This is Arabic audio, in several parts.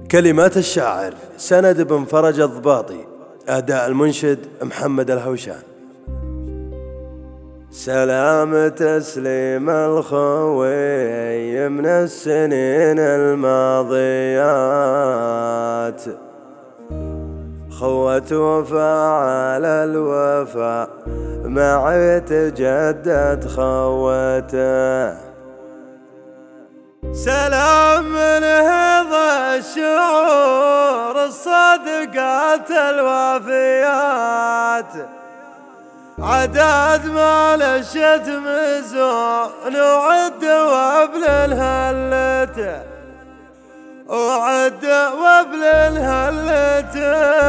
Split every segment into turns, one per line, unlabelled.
كلمات الشاعر سند بن فرج الضباطي، أداء المنشد محمد الهوشان. سلام تسليم الخوي من السنين الماضيات، خوة وفاء على الوفاء معي تجدد خوته. سلام من هذا الشعور الصادقات الوافيات، عداد ما للشتم زون وعد وابل الهلته، وعد وابل الهلته.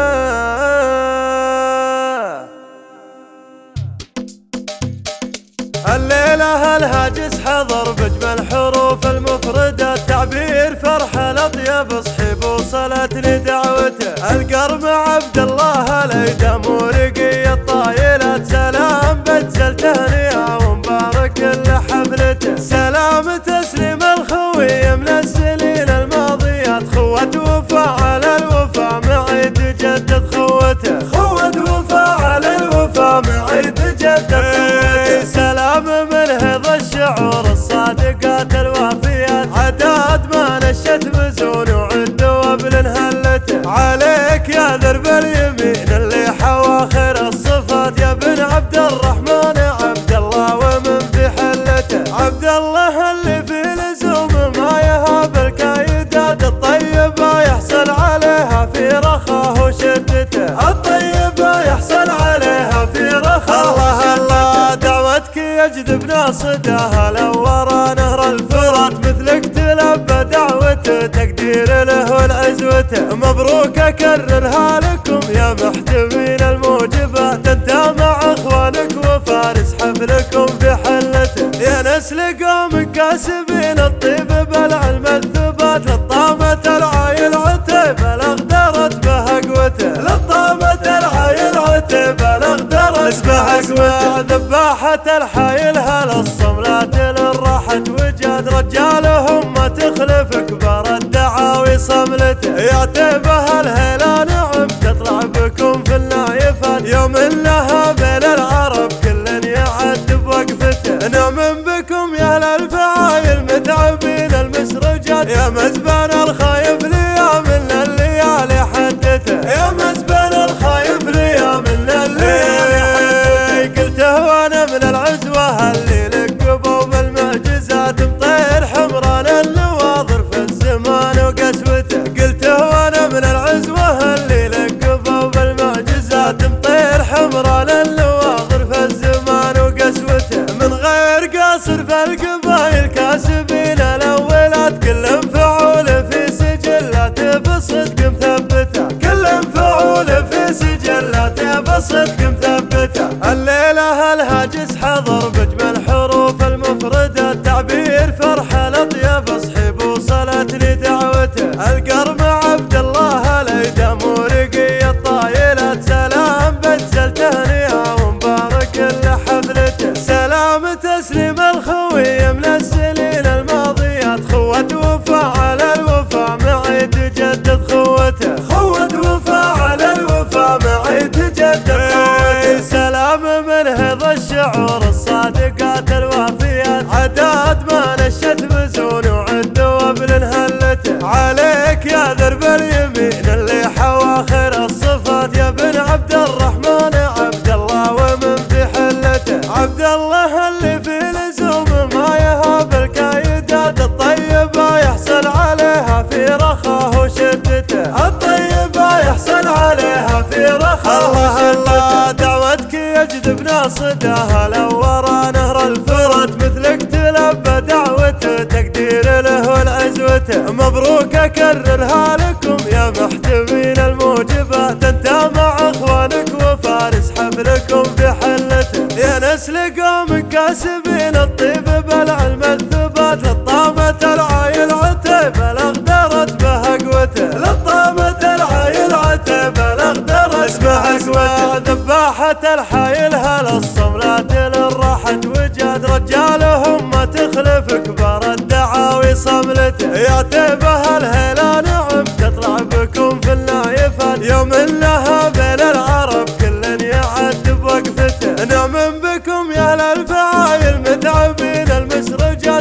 الليلة الهاجس حضر بجمل حروف المفردة، تعبير فرحة لطيب صحيب وصلت لدعوته. القرم عبد الله الايدم ورقي الطايلات، سلام بجزل تهنئة ومبارك لحفلته. سلام تسليم الخوي من السنين الماضيات، خوة وفاء على الوفاء معي تجدد خوته. خوة وفاء على الوفاء معي تجدد خوته. سلام من هذا الشعور الصادقات الوافيات، عداد ما نشت مزون وعد وابل هلته. عليك يا درب اليمين اللي حوى خير الصفات، يا بن عبد الرحمن عبد الله ومن في حلته. عبد الله اللي في لزوم ما يهاب الكايدات، الطيبة يحصل عليها في رخاه وشدته. الطيبة يحصل عليها في رخاه. الله دعوتك يجذب ناصدها لو ورا نهر الفرات، مثلك تلبى دعوته تقدير له والعزوته. مبروك اكررها لكم يا محتمين الموجبات، انت مع اخوانك وفارس حفلكم في حلته. يا نسل قوم كاسبين الطيب بالعلم الثبات، للطامة العايل عتيبة الاغدرت بهقوته. للطامة العايل عتيبة الاغدرت بهقوته. ذباحة الحايل هل الصملات راحت وجاد، رجالهم ما تخلف كبار الدعاوي صملته. يا عتيبة الهيلة نعم تطلع بكم في النايفات، يوم لها بين العرب كل يعد بوقفته. نعم بكم يا اهل الفعايل متعبين المسرجات، يا مزبان الخايف ليا من الليالي حدته. يا مزبان الخايف ليا من الليالي حدته. قلته وانا من العزوة اللي لقبوا بالمعجزات، مطير حمران النواظر في الزمان وقسوته. قلته وانا من العزوة اللي لقبوا بالمعجزات، مطير حمران النواظر في الزمان وقسوته. من غير قاصر في القبايل كاسبين الاولات، كل فعول في سجلاته بصدق مثبته. كل فعول في سجلاته بصدق مثبته. الليلة الهاجس حضر بجمل حروف المفردة، تعبير فرحة لطيب صحيب وصلت لدعوته. القرم عبد الله الايدم ورقي الطايلات، سلام بجزل تهنئة ومبارك لحفلته. سلام تسليم الخوي من السنين الماضيات، خوة وفاء على الوفاء معي تجدد خوته. خوة وفاء على الوفاء معي تجدد خوته. سلام من هذا الشعور الصادقات الوافيات، عداد ما نشت مزون وعد وابل هلته. عليك يا درب اليمين اللي حوى خير الصفات، يا بن عبد الرحمن عبد الله ومن في حلته. عبد الله اللي في لزوم ما يهاب الكايدات، الطيبة يحصل عليها في رخاه وشدته. الطيبة يحصل عليها في رخاه وشدته. الله دعوتك يجذب ناصدها لو ورا نهر الفرات، مثلك تلبى دعوته تقدير له والعزوته. مبروك اكررها لكم يا محتمين الموجبات، انت مع اخوانك وفارس حفلكم في حلته. يا نسل قوم كاسبين الطيب بالعلم الثبات، للطامة العايل عتيبة الاغدرت بهقوته. للطامة العايل عتيبة الاغدرت بهقوته. ذباحة الحايل هل الصملات راحت وجاد، رجالهم ما تخلف كبار الدعاوي صملته. يا عتيبة الهيلة نعم تطلع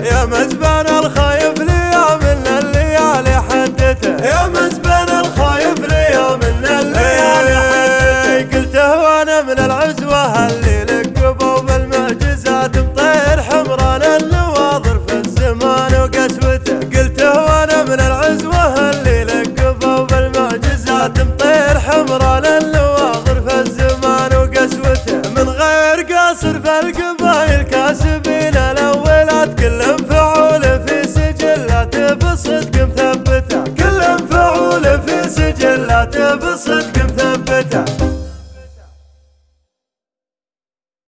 يا مزبان الخايف ليومنا الليالي حدته، يا مزبان الخايف ليومنا الليالي حدته. قلته وانا من العزوة اللي لقبوا بالمعجزات مطير حمران النواظر في الزمان وقسوته. قلته وانا من العزوة اللي لقبوا بالمعجزات مطير حمران النواظر في الزمان وقسوته. من غير قاصر في القبايل كاسبين الاولات، كل فعول في سجلاته بصدق مثبته، كل فعول في سجلاته بصدق